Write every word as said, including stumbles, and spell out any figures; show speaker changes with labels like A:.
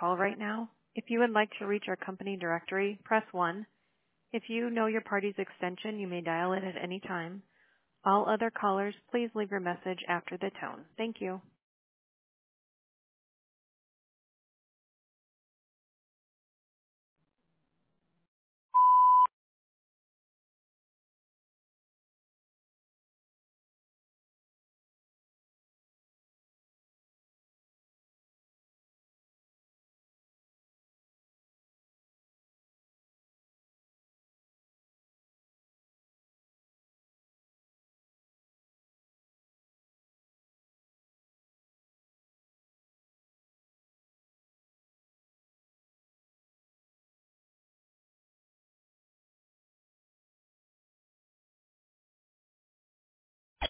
A: call right now. If you would like to reach our company directory, press one. If you know your party's extension, you may dial it at any time. All other callers, please leave your message after the tone. Thank you.